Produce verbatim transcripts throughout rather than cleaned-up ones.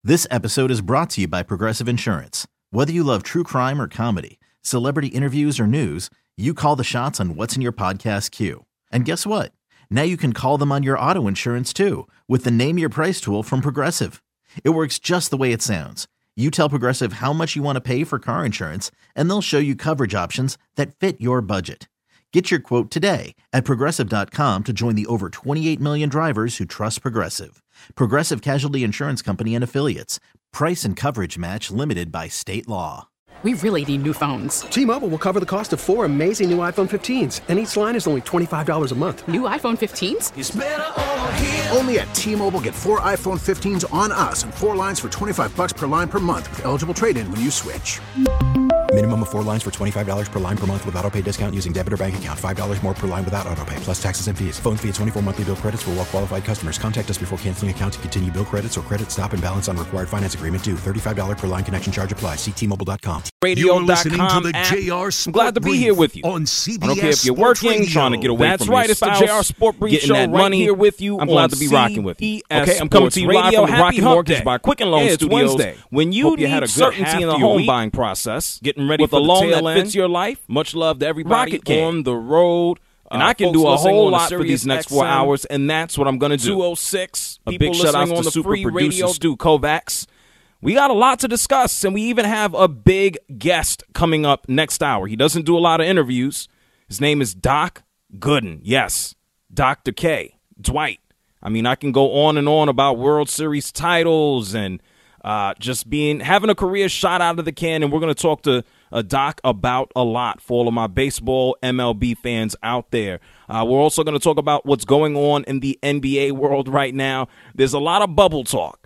This episode is brought to you by Progressive Insurance. Whether you love true crime or comedy, celebrity interviews or news, you call the shots on what's in your podcast queue. And guess what? Now you can call them on your auto insurance too with the Name Your Price tool from Progressive. It works just the way it sounds. You tell Progressive how much you want to pay for car insurance, and they'll show you coverage options that fit your budget. Get your quote today at Progressive dot com to join the over twenty-eight million drivers who trust Progressive. Progressive Casualty Insurance Company and Affiliates. Price and coverage match limited by state law. We really need new phones. T-Mobile will cover the cost of four amazing new iPhone fifteens, and each line is only twenty-five dollars a month. New iPhone fifteens? It's better over here. Only at T-Mobile, get four iPhone fifteens on us and four lines for twenty-five bucks per line per month with eligible trade-in when you switch. Minimum of four lines for twenty-five dollars per line per month with autopay discount using debit or bank account. five dollars more per line without autopay, plus taxes and fees. Phone fee at twenty-four monthly bill credits for well-qualified customers. Contact us before canceling account to continue bill credits or credit stop and balance on required finance agreement due. thirty-five dollars per line connection charge applies. See T Mobile dot com. You're listening to the J R Sport I'm glad to be Brief here with you. on C B S I don't care if you're Sports working, Radio. trying to get away That's from right, your it's the spouse, J R Sport Brief getting show that right money here with you. I'm on glad to be rocking with you. C B S Okay, I'm coming to you live Radio. from the Happy Rocket Hump Mortgage Day. by Quicken Loan Hey, it's Studios. Wednesday. When you Hope you need had a good certainty half in the to your home week. buying process, getting ready With for a the loan tail that end, fits your life, much love to everybody Rocket King. on the road. And Uh, I can folks do a listening whole on the lot for Sirius these next four X M, hours, and that's what I'm going to do. two oh six A people big shout out listening to on the super free producer radio. Stu Kovacs. We got a lot to discuss, and we even have a big guest coming up next hour. He doesn't do a lot of interviews. His name is Doc Gooden. Yes, Doctor K, Dwight. I mean, I can go on and on about World Series titles and uh, just being having a career shot out of the can, and we're going to talk to uh, Doc about a lot for all of my baseball M L B fans out there. Uh, we're also going to talk about what's going on in the N B A world right now. There's a lot of bubble talk.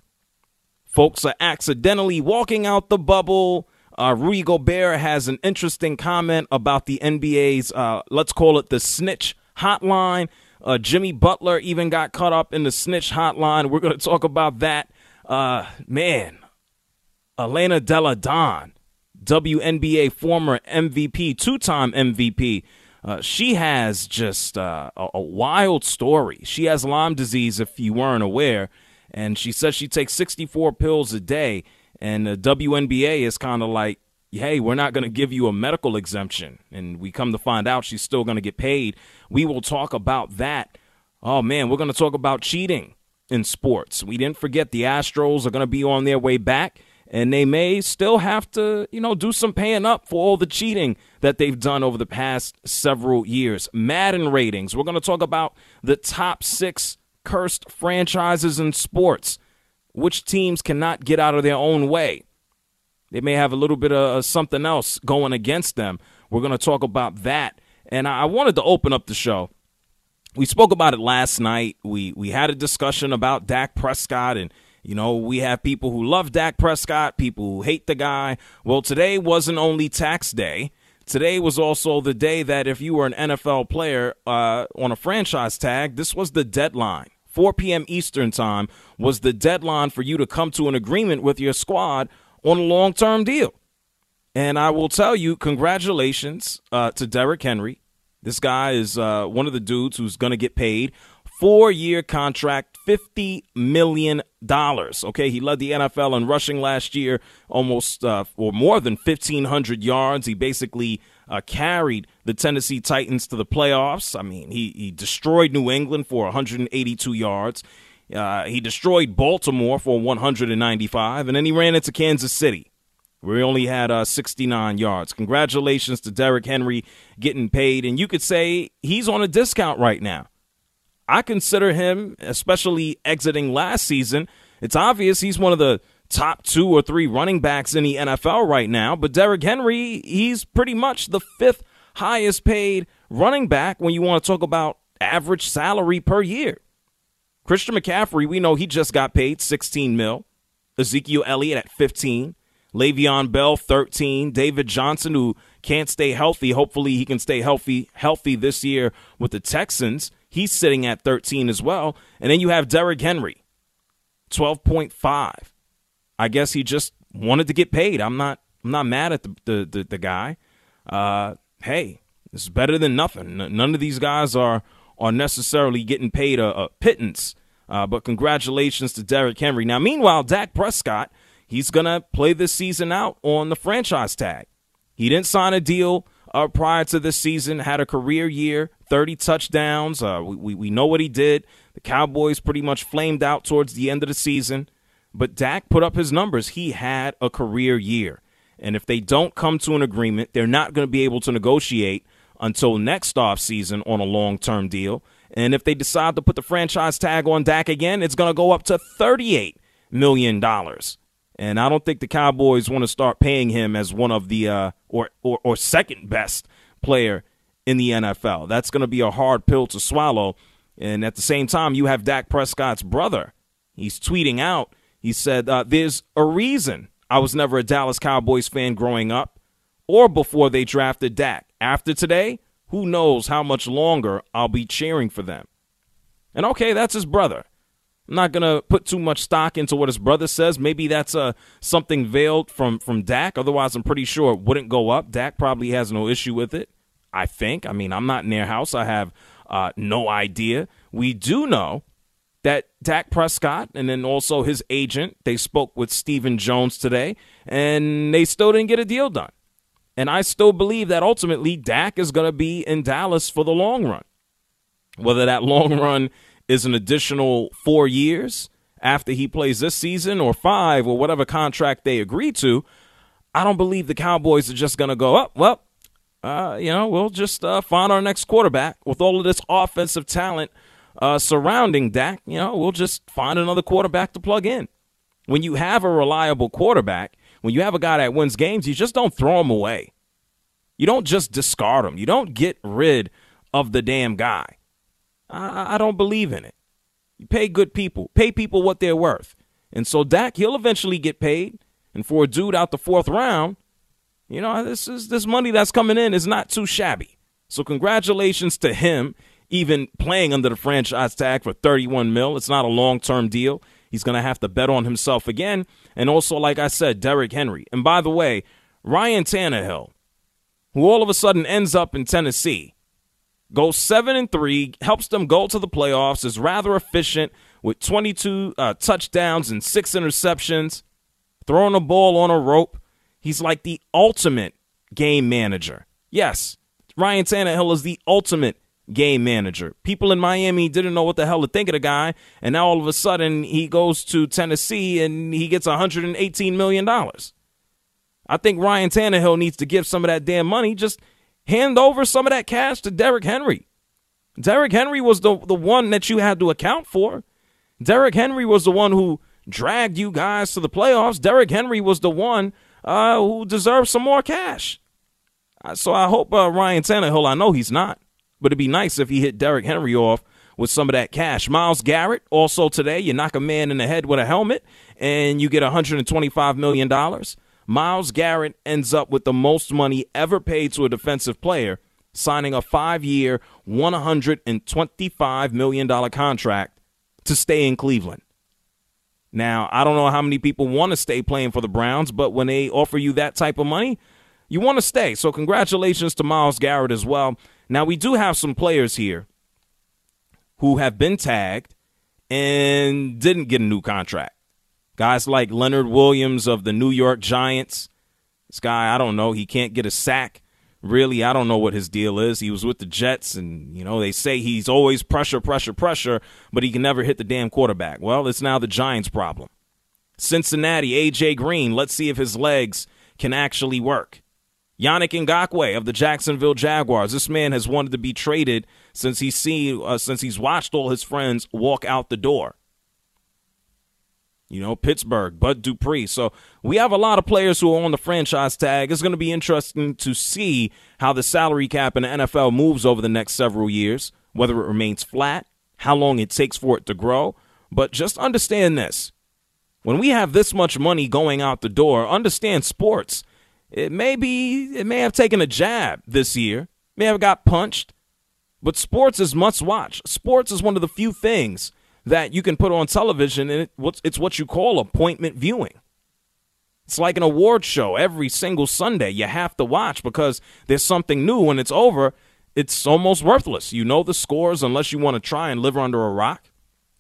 Folks are accidentally walking out the bubble. Uh, Rudy Gobert has an interesting comment about the N B A's, uh, let's call it the snitch hotline. Uh, Jimmy Butler even got caught up in the snitch hotline. We're going to talk about that. Uh, man, Elena Della Don, W N B A former M V P, two-time M V P. Uh, she has just uh, a, a wild story. She has Lyme disease, if you weren't aware. And she says she takes sixty-four pills a day, and the W N B A is kind of like, hey, we're not going to give you a medical exemption. And we come to find out she's still going to get paid. We will talk about that. Oh, man, we're going to talk about cheating in sports. We didn't forget the Astros are going to be on their way back, and they may still have to, you know, do some paying up for all the cheating that they've done over the past several years. Madden ratings. We're going to talk about the top six cursed franchises in sports. Which teams cannot get out of their own way? They may have a little bit of something else going against them. We're going to talk about that. And I wanted to open up the show. We spoke about it last night. We we had a discussion about Dak Prescott. And, you know, we have people who love Dak Prescott, people who hate the guy. Well, today wasn't only tax day. Today was also the day that if you were an N F L player uh, on a franchise tag, this was the deadline. four p.m. Eastern time was the deadline for you to come to an agreement with your squad on a long-term deal. And I will tell you, congratulations uh, to Derrick Henry. This guy is uh, one of the dudes who's going to get paid. Four-year contract, fifty million dollars. Okay, he led the N F L in rushing last year, almost uh, or more than fifteen hundred yards. He basically uh, carried the Tennessee Titans to the playoffs. I mean, he, he destroyed New England for one hundred eighty-two yards. Uh, he destroyed Baltimore for one hundred ninety-five, and then he ran into Kansas City, where he only had uh, sixty-nine yards. Congratulations to Derrick Henry getting paid, and you could say he's on a discount right now. I consider him, especially exiting last season, it's obvious he's one of the top two or three running backs in the N F L right now, but Derrick Henry, he's pretty much the fifth highest paid running back when you want to talk about average salary per year. Christian McCaffrey, we know he just got paid sixteen mil. Ezekiel Elliott at fifteen. Le'Veon Bell, thirteen. David Johnson, who can't stay healthy. Hopefully he can stay healthy healthy this year with the Texans. He's sitting at thirteen as well. And then you have Derrick Henry, twelve point five. I guess he just wanted to get paid. I'm not I'm not mad at the the, the, the guy. Uh, hey, it's better than nothing. None of these guys are, are necessarily getting paid a, a pittance. Uh, but congratulations to Derrick Henry. Now, meanwhile, Dak Prescott, he's going to play this season out on the franchise tag. He didn't sign a deal uh, prior to this season, had a career year, thirty touchdowns. Uh, we, we know what he did. The Cowboys pretty much flamed out towards the end of the season. But Dak put up his numbers. He had a career year. And if they don't come to an agreement, they're not going to be able to negotiate until next offseason on a long-term deal. And if they decide to put the franchise tag on Dak again, it's going to go up to thirty-eight million dollars. And I don't think the Cowboys want to start paying him as one of the uh, or, or or second best player in the N F L. That's going to be a hard pill to swallow. And at the same time, you have Dak Prescott's brother. He's tweeting out. He said, uh, there's a reason I was never a Dallas Cowboys fan growing up or before they drafted Dak. After today, who knows how much longer I'll be cheering for them. And okay, that's his brother. I'm not going to put too much stock into what his brother says. Maybe that's uh, something veiled from, from Dak. Otherwise, I'm pretty sure it wouldn't go up. Dak probably has no issue with it, I think. I mean, I'm not in their house. I have uh, no idea. We do know that Dak Prescott and then also his agent, they spoke with Stephen Jones today, and they still didn't get a deal done. And I still believe that ultimately Dak is going to be in Dallas for the long run. Whether that long run is an additional four years after he plays this season or five or whatever contract they agree to, I don't believe the Cowboys are just going to go, oh, well, uh, you know, we'll just uh, find our next quarterback with all of this offensive talent Uh, surrounding Dak. You know, we'll just find another quarterback to plug in. When you have a reliable quarterback, when you have a guy that wins games, you just don't throw him away. You don't just discard him. You don't get rid of the damn guy. I, I don't believe in it. You pay good people. Pay people what they're worth. And so Dak, he'll eventually get paid. And for a dude out the fourth round, you know, this is this money that's coming in is not too shabby. So congratulations to him. Even playing under the franchise tag for thirty-one mil. It's not a long-term deal. He's going to have to bet on himself again. And also, like I said, Derrick Henry. And by the way, Ryan Tannehill, who all of a sudden ends up in Tennessee, goes seven and three, helps them go to the playoffs, is rather efficient with twenty-two uh, touchdowns and six interceptions, throwing the ball on a rope. He's like the ultimate game manager. Yes, Ryan Tannehill is the ultimate game manager. People in Miami didn't know what the hell to think of the guy, and now all of a sudden he goes to Tennessee and he gets one hundred eighteen million dollars. I think Ryan Tannehill needs to give some of that damn money. Just hand over some of that cash to Derrick Henry. Derrick Henry was the, the one that you had to account for. Derrick Henry was the one who dragged you guys to the playoffs. Derrick Henry was the one uh, who deserved some more cash. Uh, so I hope uh, Ryan Tannehill, I know he's not, but it'd be nice if he hit Derrick Henry off with some of that cash. Myles Garrett, also today, you knock a man in the head with a helmet, and you get one hundred twenty-five million dollars. Myles Garrett ends up with the most money ever paid to a defensive player, signing a five-year, one hundred twenty-five million dollars contract to stay in Cleveland. Now, I don't know how many people want to stay playing for the Browns, but when they offer you that type of money, you want to stay. So congratulations to Myles Garrett as well. Now, we do have some players here who have been tagged and didn't get a new contract. Guys like Leonard Williams of the New York Giants. This guy, I don't know, he can't get a sack. Really, I don't know what his deal is. He was with the Jets, and, you know, they say he's always pressure, pressure, pressure, but he can never hit the damn quarterback. Well, it's now the Giants' problem. Cincinnati, A J Green, let's see if his legs can actually work. Yannick Ngakoue of the Jacksonville Jaguars. This man has wanted to be traded since he's seen, uh, since he's watched all his friends walk out the door. You know, Pittsburgh, Bud Dupree. So we have a lot of players who are on the franchise tag. It's going to be interesting to see how the salary cap in the N F L moves over the next several years, whether it remains flat, how long it takes for it to grow. But just understand this. When we have this much money going out the door, understand sports. It may be, it may have taken a jab this year, may have got punched, but sports is must watch. Sports is one of the few things that you can put on television, and it, it's what you call appointment viewing. It's like an award show every single Sunday you have to watch because there's something new. When it's over, it's almost worthless. You know the scores unless you want to try and live under a rock.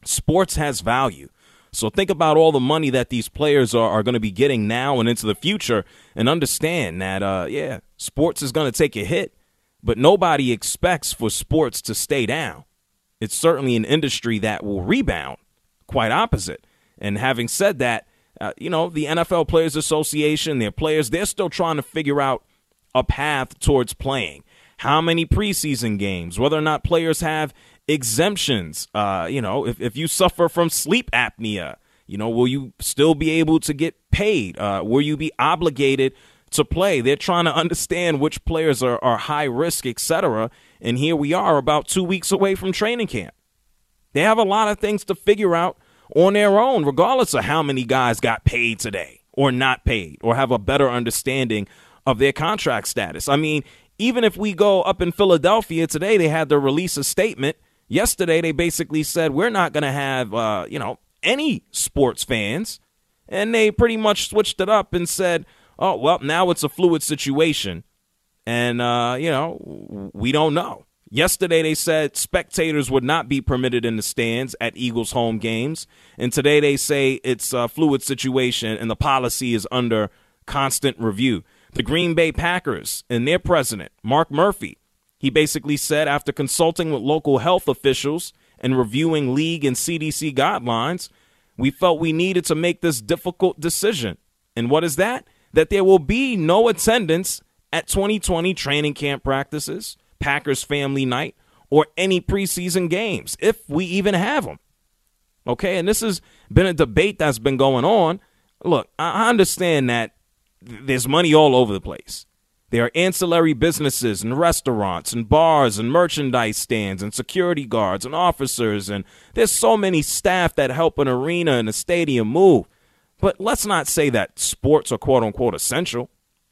Sports has value. So think about all the money that these players are, are going to be getting now and into the future, and understand that, uh, yeah, sports is going to take a hit, but nobody expects for sports to stay down. It's certainly an industry that will rebound, quite opposite. And having said that, uh, you know, the N F L Players Association, their players, they're still trying to figure out a path towards playing. How many preseason games, whether or not players have exemptions. Uh, you know, if, if you suffer from sleep apnea, you know, will you still be able to get paid? Uh, will you be obligated to play? They're trying to understand which players are, are high risk, et cetera. And here we are about two weeks away from training camp. They have a lot of things to figure out on their own, regardless of how many guys got paid today or not paid or have a better understanding of their contract status. I mean, even if we go up in Philadelphia today, they had to release a statement. Yesterday, they basically said, we're not going to have, uh, you know, any sports fans. And they pretty much switched it up and said, oh, well, now it's a fluid situation. And, uh, you know, we don't know. Yesterday, they said spectators would not be permitted in the stands at Eagles home games. And today they say it's a fluid situation and the policy is under constant review. The Green Bay Packers and their president, Mark Murphy, he basically said after consulting with local health officials and reviewing league and C D C guidelines, we felt we needed to make this difficult decision. And what is that? That there will be no attendance at twenty twenty training camp practices, Packers family night, or any preseason games, if we even have them. Okay, and this has been a debate that's been going on. Look, I understand that there's money all over the place. There are ancillary businesses and restaurants and bars and merchandise stands and security guards and officers, and there's so many staff that help an arena and a stadium move. But let's not say that sports are quote-unquote essential.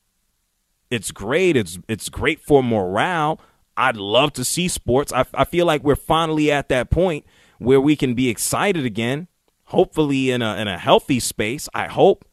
It's great. It's it's great for morale. I'd love to see sports. I, I feel like we're finally at that point where we can be excited again, hopefully in a in a healthy space, I hope.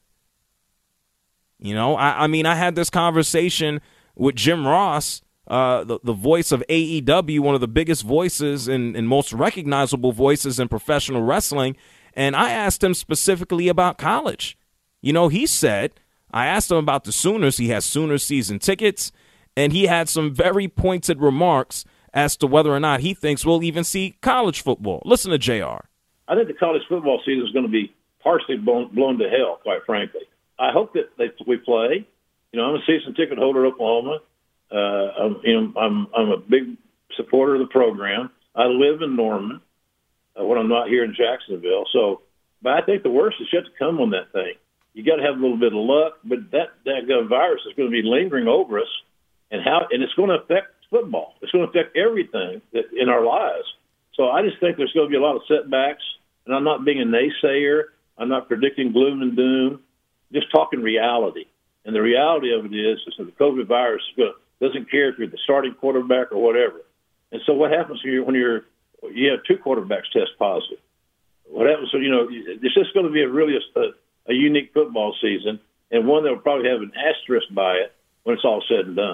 You know, I, I mean, I had this conversation with Jim Ross, uh, the, the voice of A E W, one of the biggest voices and, and most recognizable voices in professional wrestling, and I asked him specifically about college. You know, he said, I asked him about the Sooners. He has Sooners season tickets, and he had some very pointed remarks as to whether or not he thinks we'll even see college football. Listen to J R. I think the college football season is going to be partially blown, blown to hell, quite frankly. I hope that they, we play. You know, I'm a season ticket holder at Oklahoma. Uh, I'm, you know, I'm I'm a big supporter of the program. I live in Norman uh, when I'm not here in Jacksonville. So, but I think the worst is yet to come on that thing. You got to have a little bit of luck, but that that virus is going to be lingering over us, and how and it's going to affect football. It's going to affect everything that, in our lives. So I just think there's going to be a lot of setbacks. And I'm not being a naysayer. I'm not predicting gloom and doom. Just talking reality. And the reality of it is, is that the COVID virus is going to, doesn't care if you're the starting quarterback or whatever. And so what happens when you're, when you're you have two quarterbacks test positive? What happens? So, you know, it's just going to be a really a, a unique football season, and one that will probably have an asterisk by it when it's all said and done.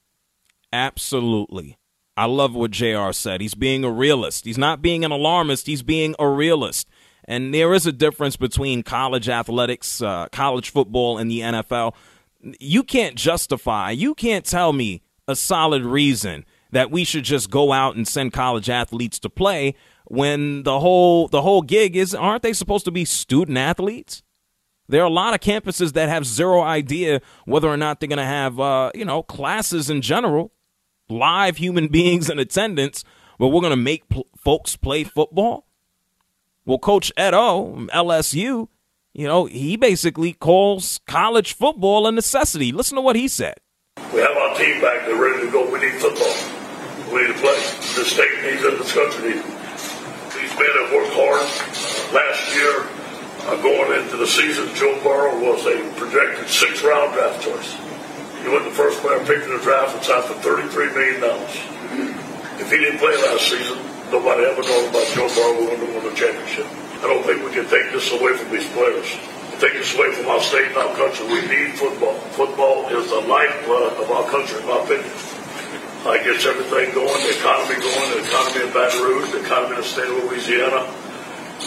Absolutely. I love what J R said. He's being a realist. He's not being an alarmist. He's being a realist. And there is a difference between college athletics, uh, college football, and the N F L. You can't justify, you can't tell me a solid reason that we should just go out and send college athletes to play when the whole the whole gig is, aren't they supposed to be student athletes? There are a lot of campuses that have zero idea whether or not they're going to have, uh, you know, classes in general, live human beings in attendance, where we're going to make pl- folks play football. Well, Coach Ed O, L S U, you know, he basically calls college football a necessity. Listen to what he said. We have our team back. They're ready to go. We need football. We need to play. The state needs it. This country needs it. These men have worked hard. Last year, uh, going into the season, Joe Burrow was a projected six-round draft choice. He went the first player picked in the draft and signed for thirty-three million dollars. If he didn't play last season, nobody ever knows about Joe Burrow going to win the championship. I don't think we can take this away from these players. Take this away from our state and our country. We need football. Football is the lifeblood of our country, in my opinion. It gets everything going, the economy going, the economy in Baton Rouge, the economy in the state of Louisiana.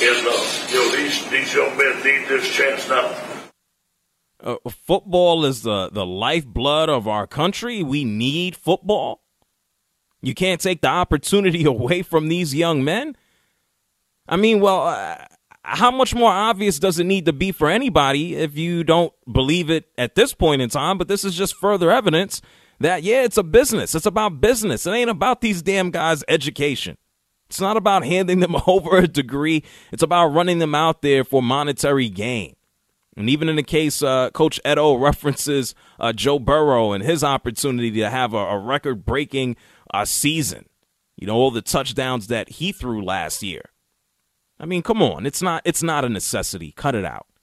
And, uh, you know, these, these young men need this chance now. Uh, football is the, the lifeblood of our country. We need football. You can't take the opportunity away from these young men. I mean, well, uh, how much more obvious does it need to be for anybody if you don't believe it at this point in time? But this is just further evidence that, yeah, it's a business. It's about business. It ain't about these damn guys' education. It's not about handing them over a degree. It's about running them out there for monetary gain. And even in the case, uh, Coach Edo references uh, Joe Burrow and his opportunity to have a, a record-breaking uh, season. You know, all the touchdowns that he threw last year. I mean, come on. It's not, it's not a necessity. Cut it out.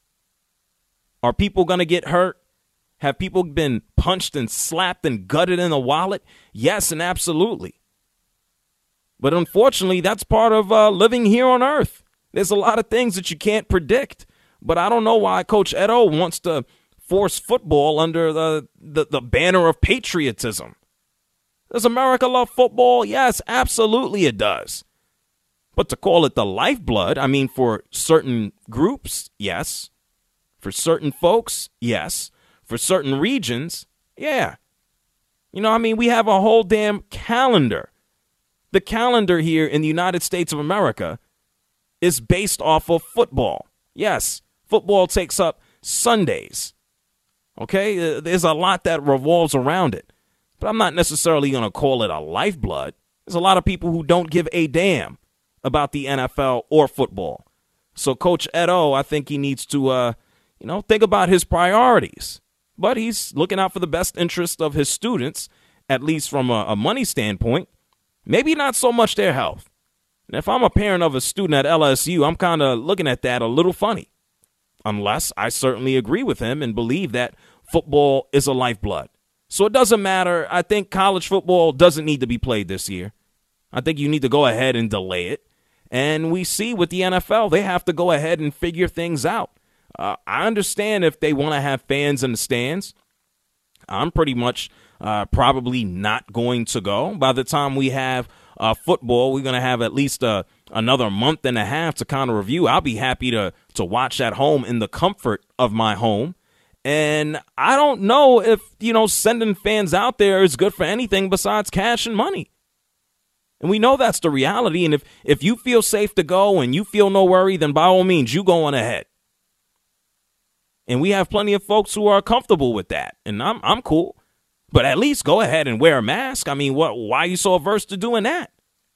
Are people going to get hurt? Have people been punched and slapped and gutted in the wallet? Yes, and absolutely. But unfortunately, that's part of uh, living here on earth. There's a lot of things that you can't predict. But I don't know why Coach Edo wants to force football under the, the, the banner of patriotism. Does America love football? Yes, absolutely it does. But to call it the lifeblood, I mean, for certain groups, yes. For certain folks, yes. For certain regions, yeah. You know, I mean, we have a whole damn calendar. The calendar here in the United States of America is based off of football. Yes. Football takes up Sundays, okay? There's a lot that revolves around it, but I'm not necessarily going to call it a lifeblood. There's a lot of people who don't give a damn about the N F L or football. So Coach Edo, I think he needs to, uh, you know, think about his priorities. But he's looking out for the best interest of his students, at least from a, a money standpoint. Maybe not so much their health. And if I'm a parent of a student at L S U, I'm kind of looking at that a little funny. Unless I certainly agree with him and believe that football is a lifeblood. So it doesn't matter. I think college football doesn't need to be played this year. I think you need to go ahead and delay it. And we see with the N F L, they have to go ahead and figure things out. Uh, I understand if they want to have fans in the stands. I'm pretty much uh, probably not going to go. By the time we have uh, football, we're going to have at least a another month and a half to kind of review. I'll be happy to to watch at home in the comfort of my home. And I don't know if, you know, sending fans out there is good for anything besides cash and money. And we know that's the reality. And if, if you feel safe to go and you feel no worry, then by all means, you go on ahead. And we have plenty of folks who are comfortable with that. And I'm I'm cool. But at least go ahead and wear a mask. I mean, what? Why are you so averse to doing that?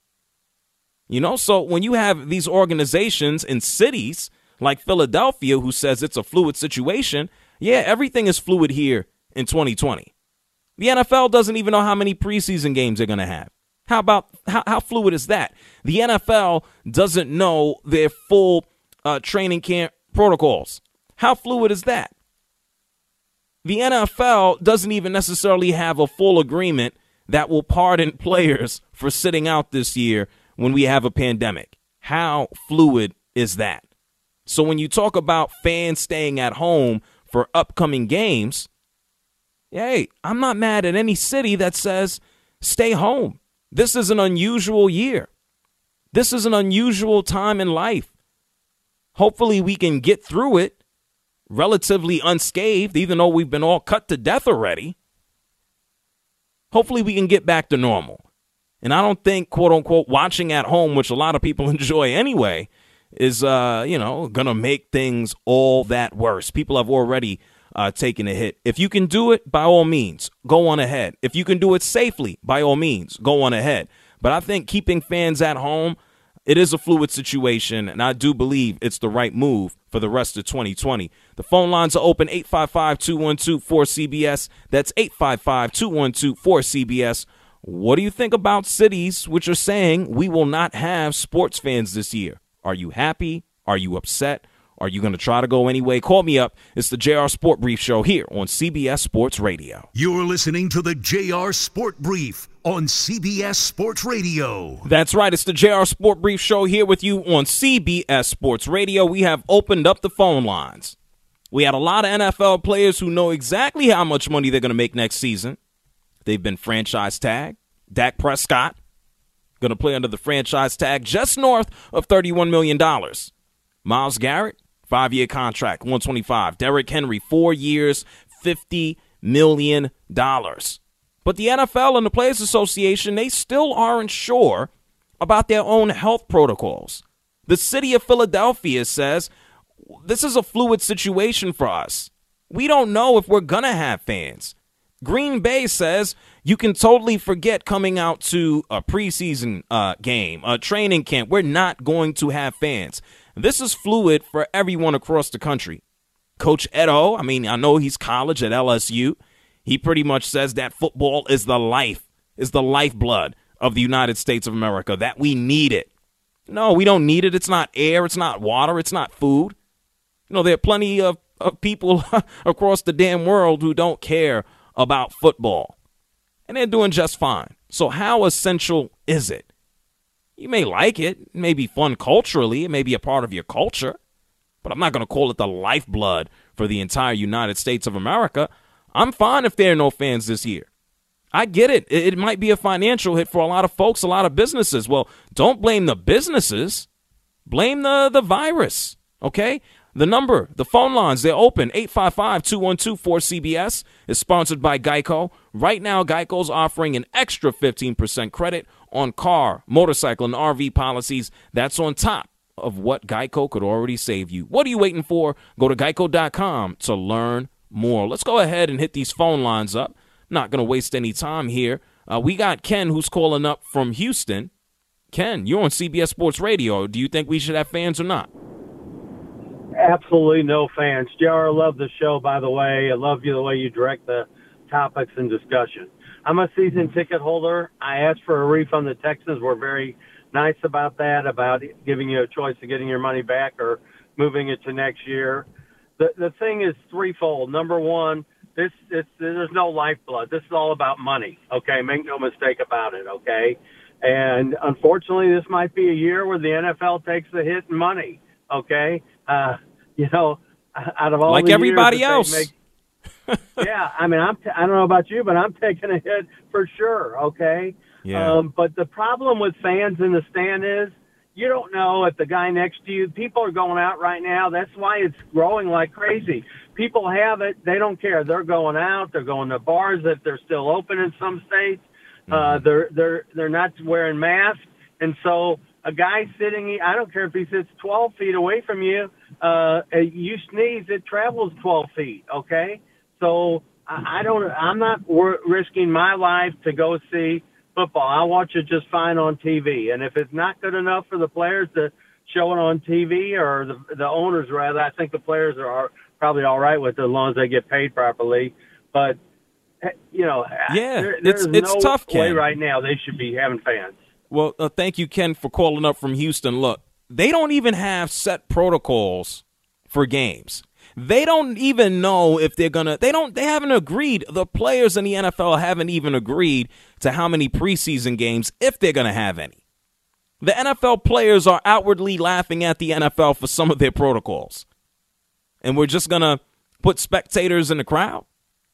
You know, so when you have these organizations in cities like Philadelphia who says it's a fluid situation, yeah, everything is fluid here in twenty twenty. The N F L doesn't even know how many preseason games they're going to have. How about how, how fluid is that? The N F L doesn't know their full uh, training camp protocols. How fluid is that? The N F L doesn't even necessarily have a full agreement that will pardon players for sitting out this year when we have a pandemic. How fluid is that? So when you talk about fans staying at home for upcoming games, hey, I'm not mad at any city that says stay home. This is an unusual year. This is an unusual time in life. Hopefully we can get through it relatively unscathed, even though we've been all cut to death already. Hopefully we can get back to normal. And I don't think, quote unquote, watching at home, which a lot of people enjoy anyway, is, uh, you know, going to make things all that worse. People have already uh, taken a hit. If you can do it, by all means, go on ahead. If you can do it safely, by all means, go on ahead. But I think keeping fans at home, it is a fluid situation, and I do believe it's the right move for the rest of twenty twenty. The phone lines are open, eight five five, two one two, four C B S. That's eight five five, two one two, four C B S. What do you think about cities which are saying we will not have sports fans this year? Are you happy? Are you upset? Are you going to try to go anyway? Call me up. It's the J R Sport Brief Show here on C B S Sports Radio. You're listening to the J R Sport Brief on C B S Sports Radio. That's right. It's the J R Sport Brief Show here with you on C B S Sports Radio. We have opened up the phone lines. We had a lot of N F L players who know exactly how much money they're going to make next season. They've been franchise tagged. Dak Prescott going to play under the franchise tag just north of thirty-one million dollars. Myles Garrett, five-year contract, one hundred twenty-five. Derrick Henry, four years, fifty million dollars. But the N F L and the Players Association, they still aren't sure about their own health protocols. The city of Philadelphia says this is a fluid situation for us. We don't know if we're going to have fans. Green Bay says you can totally forget coming out to a preseason uh, game, a training camp. We're not going to have fans. This is fluid for everyone across the country. Coach Ed O, I mean, I know he's college at L S U. He pretty much says that football is the life, is the lifeblood of the United States of America, that we need it. No, we don't need it. It's not air. It's not water. It's not food. You know, there are plenty of, of people across the damn world who don't care about football, and they're doing just fine. So how essential is it? You may like it. It may be fun culturally. It may be a part of your culture, but I'm not going to call it the lifeblood for the entire United States of America. I'm fine if there are no fans this year. I get it. It might be a financial hit for a lot of folks, a lot of businesses. Well, don't blame the businesses. Blame the, the virus, okay? The number, the phone lines, they're open. eight five five, two one two, four C B S is sponsored by Geico. Right now, Geico's offering an extra fifteen percent credit on car, motorcycle, and R V policies. That's on top of what Geico could already save you. What are you waiting for? Go to geico dot com to learn more. Let's go ahead and hit these phone lines up. Not going to waste any time here. Uh, we got Ken who's calling up from Houston. Ken, you're on C B S Sports Radio. Do you think we should have fans or not? Absolutely no fans. J R, I love the show, by the way. I love you the way you direct the topics and discussion. I'm a season ticket holder. I asked for a refund. The Texans were very nice about that, about giving you a choice of getting your money back or moving it to next year. The the thing is threefold. Number one, this it's, there's no lifeblood. This is all about money, okay? Make no mistake about it, okay? And unfortunately, this might be a year where the N F L takes the hit in money, okay? Uh, you know, out of all like the everybody years else. Make, yeah, I mean, I'm t- I don't know about you, but I'm taking a hit for sure, okay? Yeah. Um, but the problem with fans in the stand is you don't know if the guy next to you, people are going out right now. That's why it's growing like crazy. People have it. They don't care. They're going out. They're going to bars if they're still open in some states. Mm-hmm. Uh, they're, they're, they're not wearing masks. And so a guy sitting, I don't care if he sits twelve feet away from you, uh, you sneeze, it travels twelve feet. Okay. So I, I don't, I'm not wor- risking my life to go see football. I watch it just fine on T V. And if it's not good enough for the players to show it on T V, or the, the owners rather, I think the players are probably all right with it as long as they get paid properly. But, you know, yeah, there, it's, there's it's no tough, way Ken. right now they should be having fans. Well, uh, thank you, Ken, for calling up from Houston. Look, they don't even have set protocols for games. They don't even know if they're going to – they don't. They haven't agreed. The players in the N F L haven't even agreed to how many preseason games, if they're going to have any. The N F L players are outwardly laughing at the N F L for some of their protocols. And we're just going to put spectators in the crowd?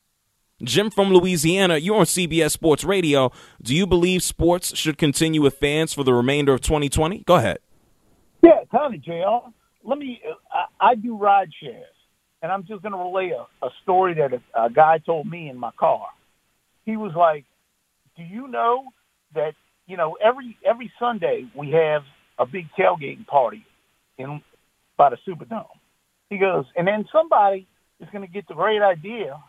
Jim from Louisiana, you're on C B S Sports Radio. Do you believe sports should continue with fans for the remainder of twenty twenty? Go ahead. Yeah, Tony, J R. Let me I, I do ride shares, and I'm just going to relay a, a story that a, a guy told me in my car. He was like, do you know that, you know, every every Sunday we have a big tailgating party in by the Superdome. He goes, and then somebody is going to get the great idea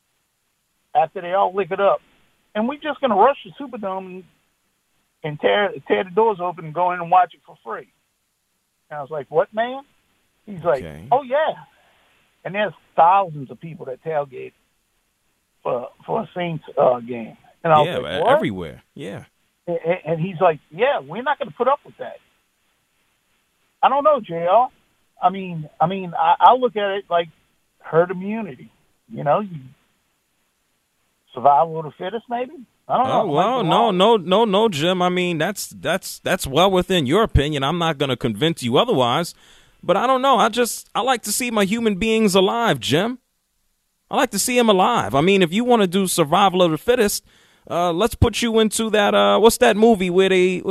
after they all lick it up, and we're just going to rush the Superdome and, and tear tear the doors open and go in and watch it for free. And I was like, what, man? He's like, okay. Oh, yeah. And there's thousands of people that tailgate for for a Saints uh, game. And I was yeah, like, what? everywhere. Yeah. And, and he's like, yeah, we're not going to put up with that. I don't know, J R. I mean, I mean, I, I look at it like herd immunity. You know, you survival of the fittest, maybe. I don't know. Oh, well, no, no, no, no, Jim. I mean, that's that's that's well within your opinion. I'm not going to convince you otherwise. But I don't know. I just I like to see my human beings alive, Jim. I like to see them alive. I mean, if you want to do survival of the fittest, uh, let's put you into that. Uh, what's that movie where they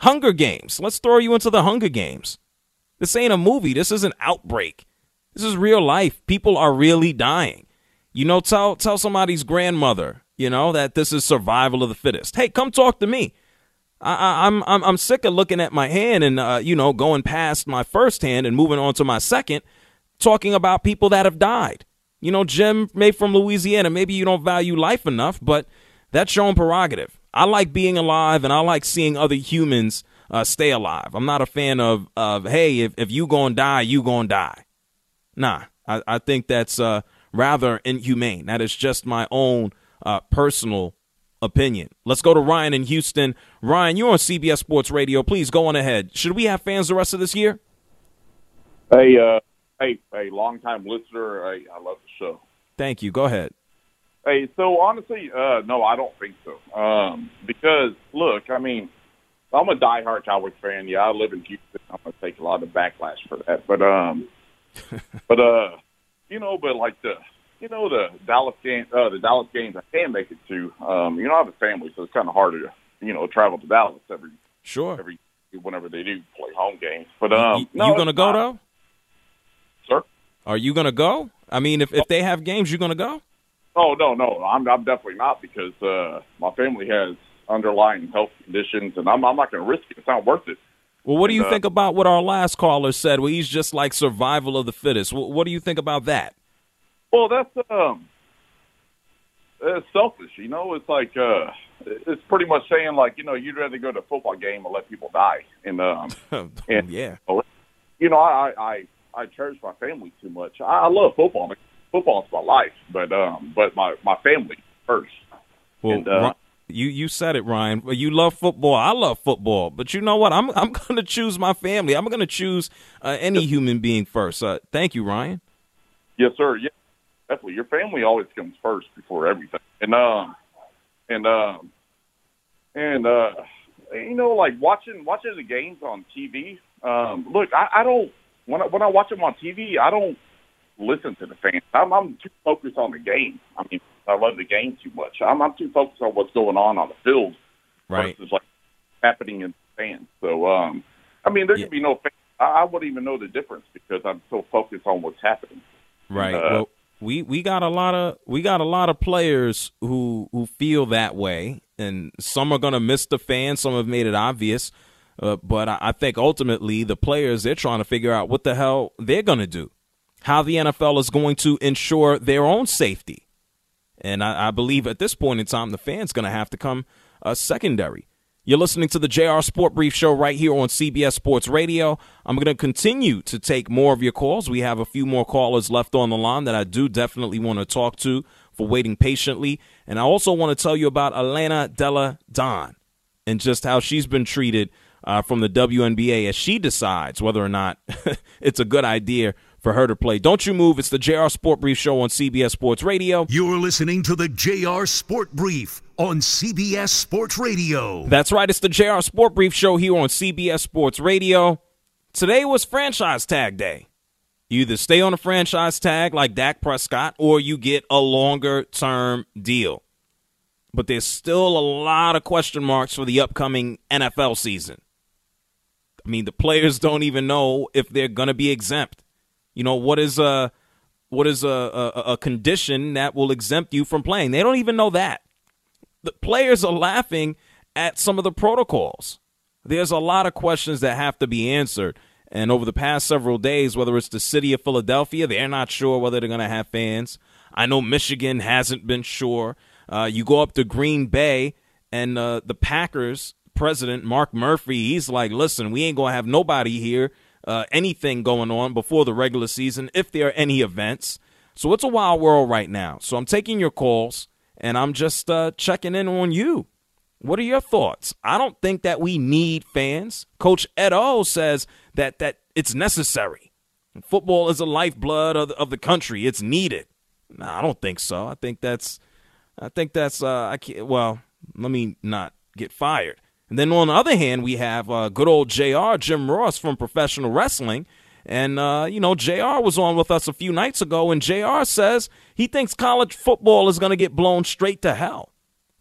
Hunger Games. Let's throw you into the Hunger Games. This ain't a movie. This is an outbreak. This is real life. People are really dying. You know, tell tell somebody's grandmother, you know, that this is survival of the fittest. Hey, come talk to me. I, I, I'm I'm I'm sick of looking at my hand and uh, you know, going past my first hand and moving on to my second, talking about people that have died. You know, Jim, maybe from Louisiana, maybe you don't value life enough, but that's your own prerogative. I like being alive, and I like seeing other humans uh, stay alive. I'm not a fan of, of hey, if, if you gonna die, you gonna die. Nah, I, I think that's uh, rather inhumane. That is just my own uh, personal opinion. Let's go to Ryan in Houston. Ryan, you're on C B S Sports Radio. Please go on ahead. Should we have fans the rest of this year? Hey, uh, hey, hey, long-time listener. Hey, I love the show. Thank you. Go ahead. Hey, so honestly, uh, no, I don't think so. Um, because, look, I mean, I'm a diehard Cowboys fan. Yeah, I live in Houston. I'm going to take a lot of backlash for that. But, um, but uh, you know, but like the, you know, the Dallas game, uh, the Dallas games I can make it to. Um, you know, I have a family, so it's kind of harder to, you know, travel to Dallas every, sure, every whenever they do play home games. But um, you, no, you going to go not. though? Sir, are you going to go? I mean, if if they have games, you going to go? Oh, no, no, I'm, I'm definitely not because uh, my family has underlying health conditions, and I'm, I'm not going to risk it. It's not worth it. Well, what do you and, uh, think about what our last caller said, where he's just like survival of the fittest? What, what do you think about that? Well, that's um, it's selfish, you know. It's like uh, it's pretty much saying, like, you know, you'd rather go to a football game and let people die. And, um, and yeah. You know, I, I, I cherish my family too much. I, I love football. I mean, football is my life, but um, but my, my family first. Well, and, uh, you you said it, Ryan. You love football. I love football, but you know what? I'm I'm going to choose my family. I'm going to choose uh, any human being first. Uh, thank you, Ryan. Yes, sir. Yeah, definitely. Your family always comes first before everything. And um, and um, and uh, you know, like watching watching the games on T V. Um, look, I, I don't when I, when I watch them on T V, I don't listen to the fans. I'm, I'm too focused on the game. I mean, I love the game too much. I'm, I'm too focused on what's going on on the field right. versus like happening in the fans. So, um, I mean, there yeah. could be no fans. I, I wouldn't even know the difference because I'm so focused on what's happening. Right. Uh, well, we, we got a lot of we got a lot of players who who feel that way, and some are going to miss the fans. Some have made it obvious. Uh, but I, I think ultimately the players, they're trying to figure out what the hell they're going to do, how the N F L is going to ensure their own safety. And I, I believe at this point in time, the fans going to have to come uh, secondary. You're listening to the J R Sport Brief Show right here on C B S Sports Radio. I'm going to continue to take more of your calls. We have a few more callers left on the line that I do definitely want to talk to for waiting patiently. And I also want to tell you about Elena Della Don and just how she's been treated uh, from the W N B A as she decides whether or not it's a good idea for her to play. Don't you move. It's the J R Sport Brief Show on C B S Sports Radio. You're listening to the J R Sport Brief on C B S Sports Radio. That's right. It's the J R Sport Brief Show here on C B S Sports Radio. Today was franchise tag day. You either stay on a franchise tag like Dak Prescott or you get a longer-term deal. But there's still a lot of question marks for the upcoming N F L season. I mean, the players don't even know if they're going to be exempt. You know, what is a what is a, a, a condition that will exempt you from playing? They don't even know that. The players are laughing at some of the protocols. There's a lot of questions that have to be answered. And over the past several days, whether it's the city of Philadelphia, they're not sure whether they're going to have fans. I know Michigan hasn't been sure. Uh, you go up to Green Bay, and uh, the Packers president, Mark Murphy, he's like, listen, we ain't going to have nobody here. Uh, anything going on before the regular season, if there are any events. So it's a wild world right now. So I'm taking your calls, and I'm just uh, checking in on you. What are your thoughts? I don't think that we need fans. Coach Ed O says that that it's necessary. Football is the lifeblood of the, of the country. It's needed. No, I don't think so. I think that's, I think that's, uh, I can't, well, let me not get fired. And then on the other hand, we have uh, good old J R, Jim Ross from Professional Wrestling. And, uh, you know, J R was on with us a few nights ago, and J R says he thinks college football is going to get blown straight to hell.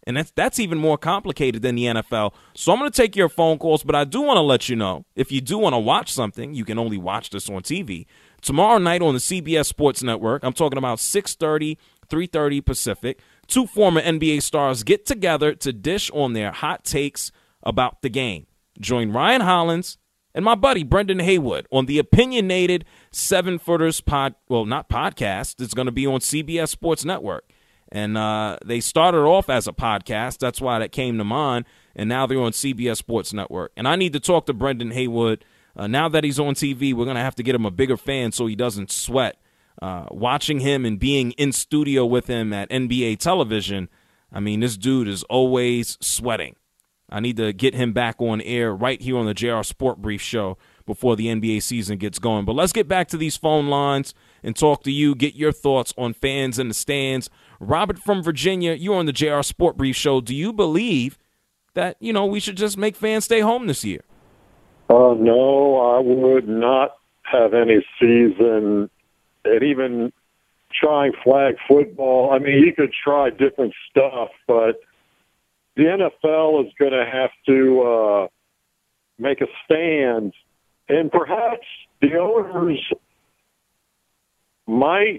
And that's that's even more complicated than the N F L. So I'm going to take your phone calls, but I do want to let you know, if you do want to watch something, you can only watch this on T V. Tomorrow night on the C B S Sports Network, I'm talking about six thirty, three thirty Pacific, two former N B A stars get together to dish on their hot takes about the game. Join Ryan Hollins and my buddy Brendan Haywood on the Opinionated Seven Footers pod, well, not podcast. It's going to be on C B S Sports Network. And uh, they started off as a podcast. That's why that came to mind. And now they're on C B S Sports Network. And I need to talk to Brendan Haywood. Uh, now that he's on T V, we're going to have to get him a bigger fan so he doesn't sweat. Uh, watching him and being in studio with him at N B A television, I mean, this dude is always sweating. I need to get him back on air right here on the J R Sport Brief show before the N B A season gets going. But let's get back to these phone lines and talk to you, get your thoughts on fans in the stands. Robert from Virginia, you're on the J R Sport Brief show. Do you believe that, you know, we should just make fans stay home this year? Uh, no, I would not have any season, and even trying flag football. I mean, you could try different stuff, but the N F L is going to have to uh, make a stand, and perhaps the owners might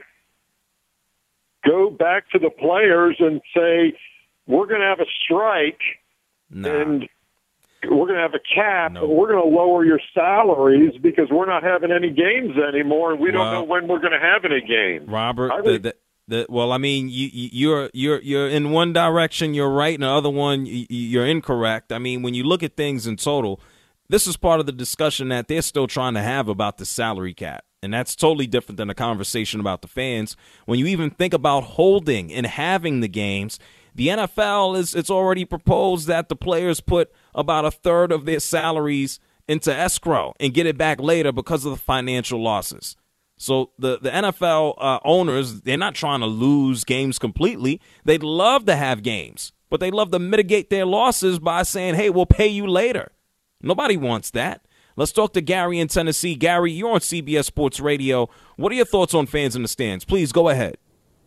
go back to the players and say, we're going to have a strike, nah. and we're going to have a cap, no. and we're going to lower your salaries because we're not having any games anymore, and we well, don't know when we're going to have any games. Robert, I the, would, the, the, well, I mean, you, you're you're you're in one direction, you're right, and the other one, you're incorrect. I mean, when you look at things in total, this is part of the discussion that they're still trying to have about the salary cap. And that's totally different than a conversation about the fans. When you even think about holding and having the games, the N F L is it's already proposed that the players put about a third of their salaries into escrow and get it back later because of the financial losses. So the, the N F L uh, owners, they're not trying to lose games completely. They'd love to have games, but they love to mitigate their losses by saying, hey, we'll pay you later. Nobody wants that. Let's talk to Gary in Tennessee. Gary, you're on C B S Sports Radio. What are your thoughts on fans in the stands? Please go ahead.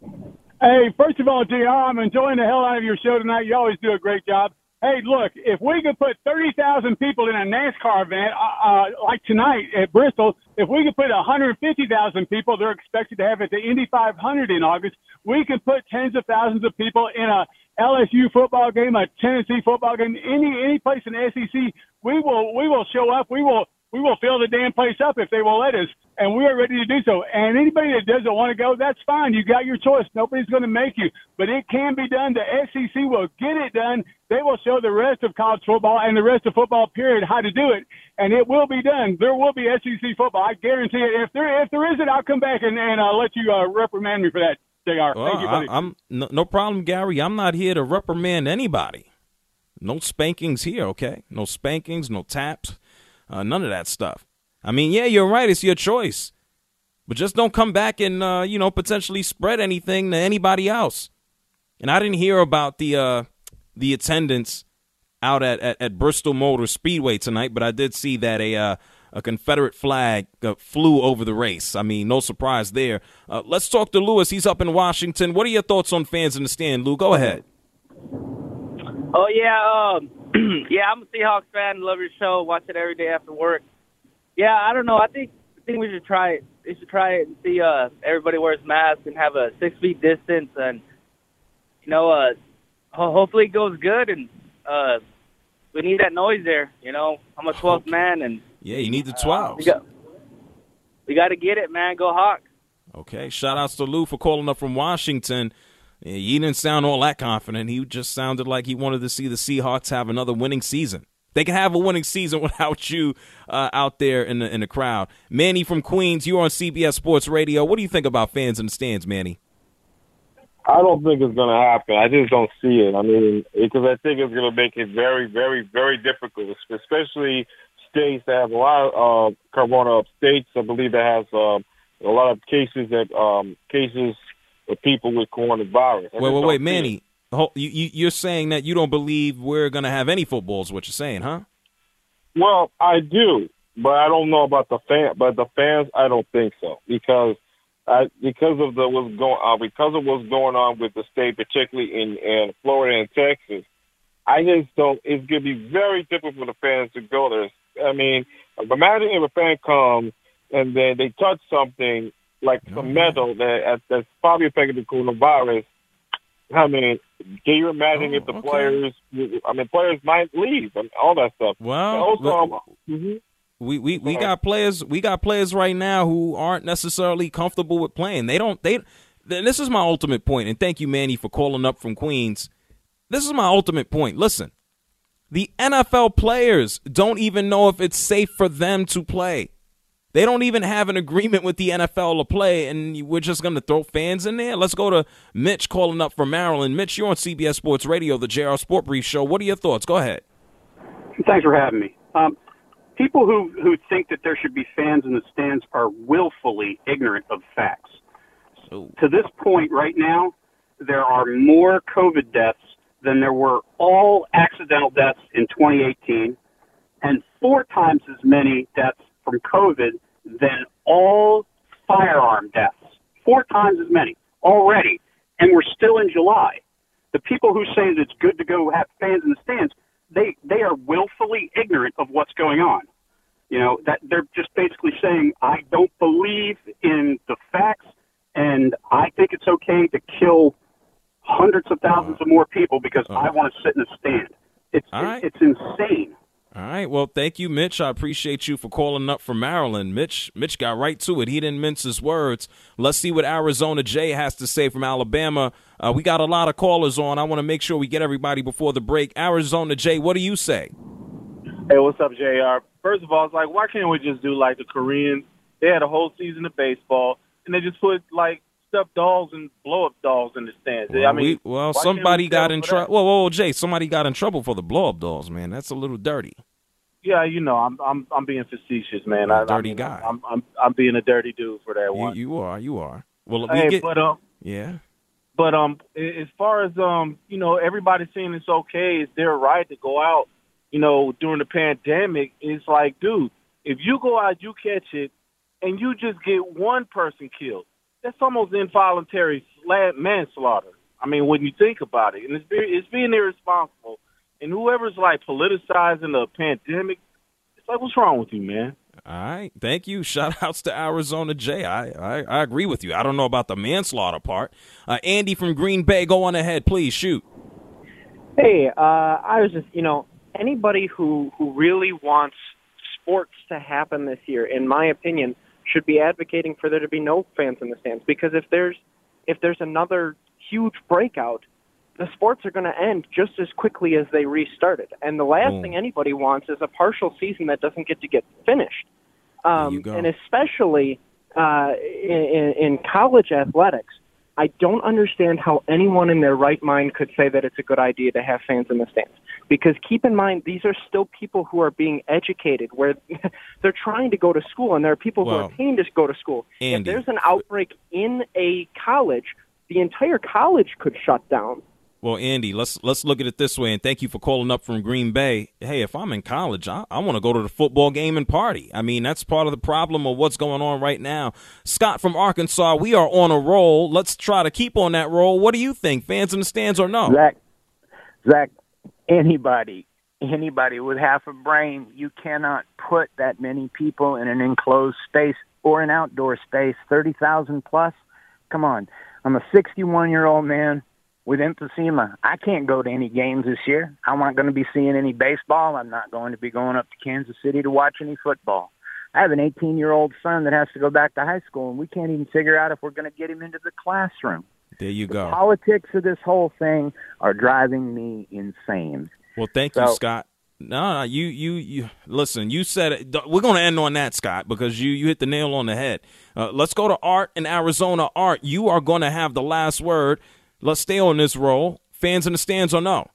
Hey, first of all, J R, I'm enjoying the hell out of your show tonight. You always do a great job. Hey, look, if we could put thirty thousand people in a NASCAR event, uh, uh, like tonight at Bristol, if we could put one hundred fifty thousand people, they're expected to have at the Indy five hundred in August, we can put tens of thousands of people in a L S U football game, a Tennessee football game, any any place in the S E C. We will we will show up. We will we will fill the damn place up if they will let us, and we are ready to do so. And anybody that doesn't want to go, that's fine. You got your choice. Nobody's going to make you, but it can be done. The S E C will get it done. They will show the rest of college football and the rest of football period how to do it, and it will be done. There will be S E C football. I guarantee it. If there if there isn't, I'll come back and and I'll let you uh, reprimand me for that. J R. Well, Thank you, buddy. I, I'm no, no problem, Gary. I'm not here to reprimand anybody. No spankings here, okay? No spankings, no taps, uh, none of that stuff. I mean, yeah, you're right. It's your choice. But just don't come back and, uh, you know, potentially spread anything to anybody else. And I didn't hear about the uh, the attendance out at, at, at Bristol Motor Speedway tonight, but I did see that a uh, a Confederate flag uh, flew over the race. I mean, no surprise there. Uh, let's talk to Lewis. He's up in Washington. What are your thoughts on fans in the stand, Lou? Go ahead. Oh, yeah. Um, yeah, I'm a Seahawks fan. Love your show. Watch it every day after work. Yeah, I don't know. I think I think we should try it. We should try it and see uh, everybody wears masks and have a six feet distance. And, you know, uh, ho- hopefully it goes good. And uh, we need that noise there. You know, I'm a twelfth man. And yeah, you need the twelve. Uh, we got, we got to get it, man. Go Hawks. Okay, shout-outs to Lou for calling up from Washington. He didn't sound all that confident. He just sounded like he wanted to see the Seahawks have another winning season. They can have a winning season without you uh, out there in the in the crowd. Manny from Queens, you're on C B S Sports Radio. What do you think about fans in the stands, Manny? I don't think it's going to happen. I just don't see it. I mean, because I think it's going to make it very, very, very difficult, especially states that have a lot of uh, corona states. I believe that has uh, a lot of cases that um, cases of people with coronavirus. Wait, wait, wait, Manny. You, you, you're saying that you don't believe we're going to have any football is what you're saying, huh? Well, I do, but I don't know about the fan. But the fans, I don't think so because I, because of the what's going uh, because of what's going on with the state, particularly in, in Florida and Texas, I just don't. It's going to be very difficult for the fans to go there. I mean, imagine if a fan comes and then they touch something like some mm-hmm. metal that that's probably affected the coronavirus. I mean, can you imagine oh, if the okay. players? I mean, players might leave and all that stuff. Well, also, um, mm-hmm. we we, we got players. We got players right now who aren't necessarily comfortable with playing. They don't. They. This is my ultimate point, and thank you, Manny, for calling up from Queens. This is my ultimate point. Listen, the N F L players don't even know if it's safe for them to play. They don't even have an agreement with the N F L to play, and we're just going to throw fans in there? Let's go to Mitch calling up from Maryland. Mitch, you're on C B S Sports Radio, the J R Sport Brief Show. What are your thoughts? Go ahead. Thanks for having me. Um, people who, who think that there should be fans in the stands are willfully ignorant of facts. Ooh. To this point right now, there are more COVID deaths than there were all accidental deaths in twenty eighteen, and four times as many deaths from COVID than all firearm deaths. Four times as many already, and we're still in July. The people who say that it's good to go have fans in the stands, they, they are willfully ignorant of what's going on. You know, that they're just basically saying, I don't believe in the facts, and I think it's okay to kill hundreds of thousands of more people because uh, I want to sit in a stand. It's right. it's insane. All right. Well, thank you, Mitch. I appreciate you for calling up from Maryland. Mitch Mitch got right to it. He didn't mince his words. Let's see what Arizona Jay has to say from Alabama. Uh, we got a lot of callers on. I want to make sure we get everybody before the break. Arizona Jay, what do you say? Hey, what's up, J R? First of all, it's like, why can't we just do like the Koreans? They had a whole season of baseball, and they just put, like, stuffed dogs and blow-up dogs in the stands. Well, I mean, we, well why somebody we got in for that? trouble. Whoa, whoa, whoa, Jay, somebody got in trouble for the blow-up dolls, man. That's a little dirty. Yeah, you know, I'm I'm I'm being facetious, man. You're a I, dirty I mean, guy. I'm I'm I'm being a dirty dude for that You, one. you are, you are. Well, we Hey, get, but um, yeah. but um, as far as um, you know, everybody saying it's okay, it's their right to go out. You know, during the pandemic, it's like, dude, if you go out, you catch it, and you just get one person killed, that's almost involuntary manslaughter. I mean, when you think about it, and it's very, it's being irresponsible. And whoever's like politicizing the pandemic, it's like, what's wrong with you, man? All right. Thank you. Shout outs to Arizona Jay. I, I, I agree with you. I don't know about the manslaughter part. Uh, Andy from Green Bay, go on ahead, please. Shoot. Hey, uh, I was just, you know, anybody who, who really wants sports to happen this year, in my opinion, should be advocating for there to be no fans in the stands. Because if there's if there's another huge breakout, the sports are going to end just as quickly as they restarted. And the last Boom. thing anybody wants is a partial season that doesn't get to get finished. Um, and especially uh, in, in college athletics, I don't understand how anyone in their right mind could say that it's a good idea to have fans in the stands. Because keep in mind, these are still people who are being educated, where they're trying to go to school, and there are people well, who are paying to go to school. Andy, if there's an outbreak in a college, the entire college could shut down. Well, Andy, let's let's look at it this way, and thank you for calling up from Green Bay. Hey, if I'm in college, I, I want to go to the football game and party. I mean, that's part of the problem of what's going on right now. Scott from Arkansas, we are on a roll. Let's try to keep on that roll. What do you think, fans in the stands or no? Zach, Zach, anybody, anybody with half a brain, you cannot put that many people in an enclosed space or an outdoor space, thirty thousand plus. Come on. I'm a sixty-one-year-old man with emphysema. I can't go to any games this year. I'm not going to be seeing any baseball. I'm not going to be going up to Kansas City to watch any football. I have an eighteen-year-old son that has to go back to high school, and we can't even figure out if we're going to get him into the classroom. There you go. The politics of this whole thing are driving me insane. Well, thank so, you, Scott. No, no, you, you, you. Listen, you said it. We're going to end on that, Scott, because you, you hit the nail on the head. Uh, let's go to Art in Arizona. Art, you are going to have the last word. Let's stay on this roll. Fans in the stands or no?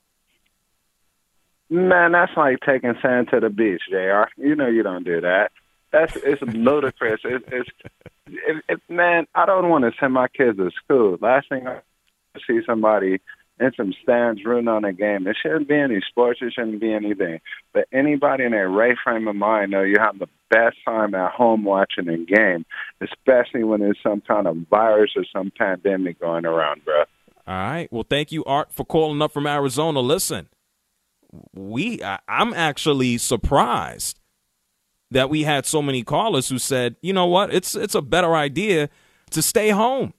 Man, that's like taking sand to the beach, J R. You know you don't do that. That's it's ludicrous. It, it's it, it, man, I don't want to send my kids to school. Last thing I see somebody and some stands rooting on a game. There shouldn't be any sports. There shouldn't be anything. But anybody in their right frame of mind know you have the best time at home watching a game, especially when there's some kind of virus or some pandemic going around, bro. All right. Well, thank you, Art, for calling up from Arizona. Listen, we I, I'm actually surprised that we had so many callers who said, you know what, it's it's a better idea to stay home.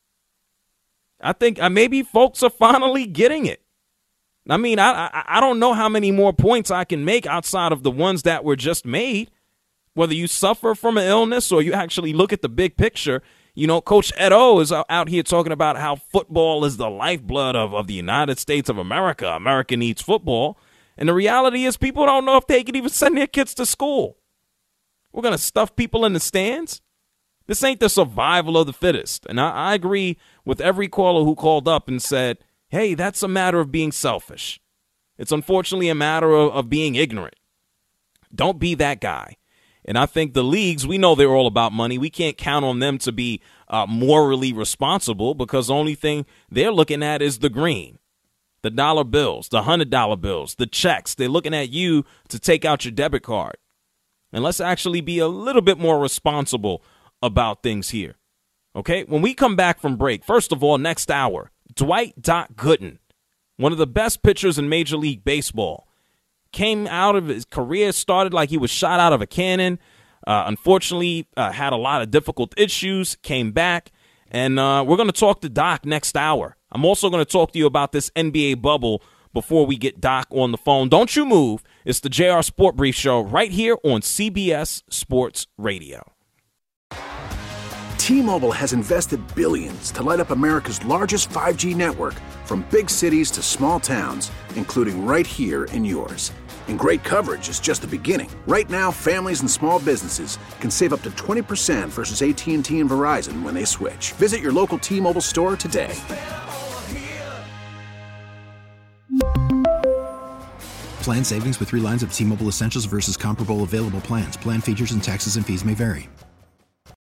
I think uh, maybe folks are finally getting it. I mean, I, I I don't know how many more points I can make outside of the ones that were just made. Whether you suffer from an illness or you actually look at the big picture, you know, Coach Ed O is out here talking about how football is the lifeblood of, of the United States of America. America needs football. And the reality is people don't know if they can even send their kids to school. We're going to stuff people in the stands? This ain't the survival of the fittest. And I, I agree with every caller who called up and said, hey, that's a matter of being selfish. It's unfortunately a matter of, of being ignorant. Don't be that guy. And I think the leagues, we know they're all about money. We can't count on them to be uh, morally responsible because the only thing they're looking at is the green, the dollar bills, the one hundred dollar bills, the checks. They're looking at you to take out your debit card. And let's actually be a little bit more responsible about things here. Okay, when we come back from break, first of all, next hour, Dwight Doc Gooden, one of the best pitchers in Major League Baseball, came out of his career, started like he was shot out of a cannon. Uh, unfortunately, uh, had a lot of difficult issues, came back, and uh, we're going to talk to Doc next hour. I'm also going to talk to you about this N B A bubble before we get Doc on the phone. Don't you move. It's the J R Sport Brief Show right here on C B S Sports Radio. T-Mobile has invested billions to light up America's largest five G network, from big cities to small towns, including right here in yours. And great coverage is just the beginning. Right now, families and small businesses can save up to twenty percent versus A T and T and Verizon when they switch. Visit your local T-Mobile store today. Plan savings with three lines of T-Mobile Essentials versus comparable available plans. Plan features and taxes and fees may vary.